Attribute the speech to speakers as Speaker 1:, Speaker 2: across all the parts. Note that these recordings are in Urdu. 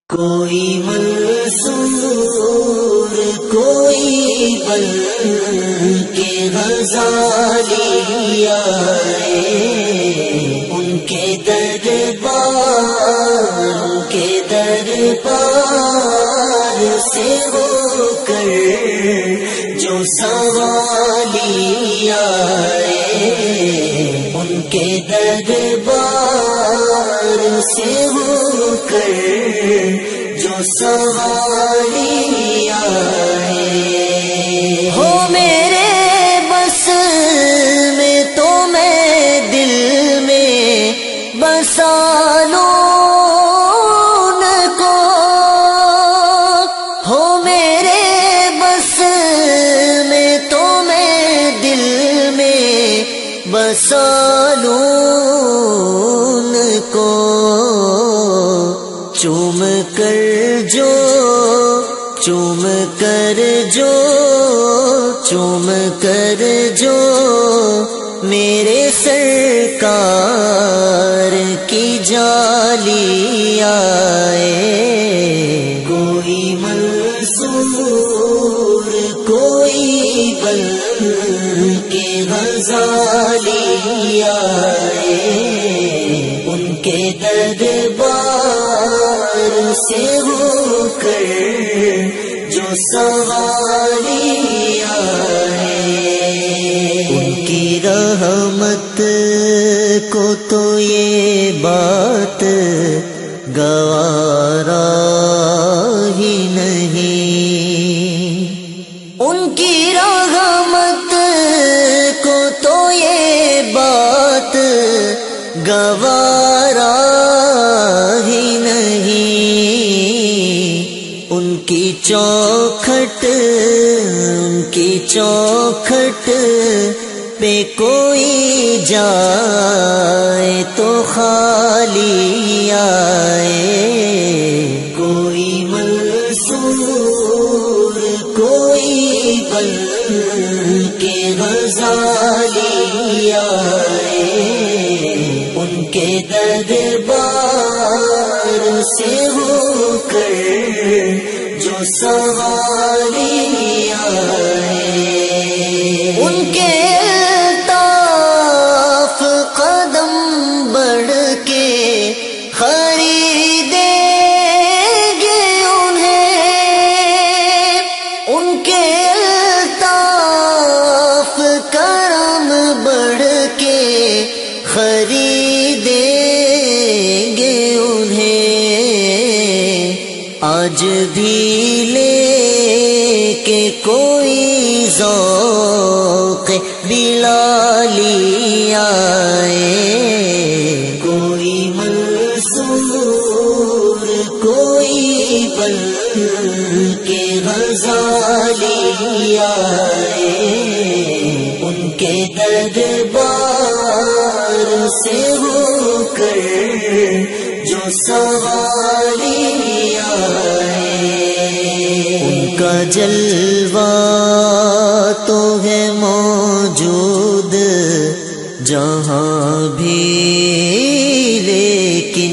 Speaker 1: کوئی منصور کوئی بن کے غزالی آئے، ان کے دربار سے ہو کر جو سوالی آئے، ان کے دربار سے ہو کر جو سوالی آئے، ہو میرے بس میں تو میں دل میں بسا لوں ان کو، ہو میرے بس میں تو میں دل میں بسا لوں ان کو، چوم کر جو میرے سرکار کی جالی آئے، کوئی منصور کوئی بن کے غزالی آئے، ان کے دربار سے ہو کر جو سوالی آئے، ان کی رحمت کو تو یہ بات گوارا ہی نہیں، ان کی رحمت کو تو یہ بات گوارا ہی نہیں، ان کی چوکھٹ پہ کوئی جائے تو خالی آئے، کوئی منصور کوئی بن کے غزالی آئے، ان کے دربار سے ہو کر جو سوالی آئے، ان کے الطاف قدم بڑھ کے خریدیں گے انہیں، ان کے الطاف کرم بڑھ کے خریدیں گے انہیں، آج بھی لے کے کوئی ذوق بلالی آئے، کوئی منصور کوئی بن کے غزالی آئے، ان کے دربار سے ہو کر جو سوالی آئے، ان کا جلوہ تو ہے موجود جہاں بھی، لیکن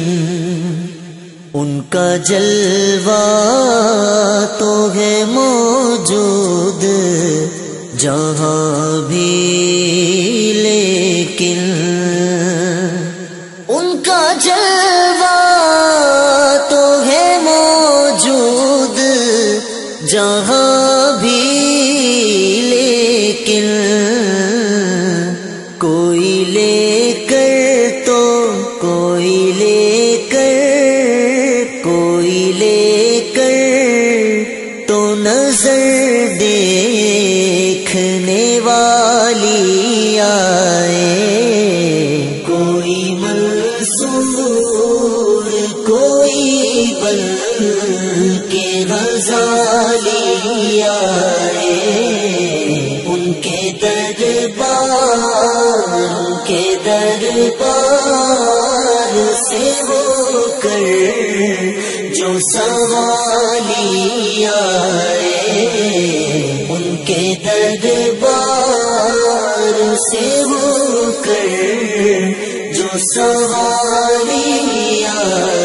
Speaker 1: ان کا جلوہ تو ہے موجود جہاں بھی، لیکن ان کا جلوہ تو ہے موجود جہاں بھی، لیکن کوئی لے کر تو نظر دیکھنے والی آئے، کوئی منصور کوئی بن کے غزالی آئے، ان کے دربار سے ہو کر جو سوالی آئے، ان کے دربار سے ہو کر جو سوالی آئے۔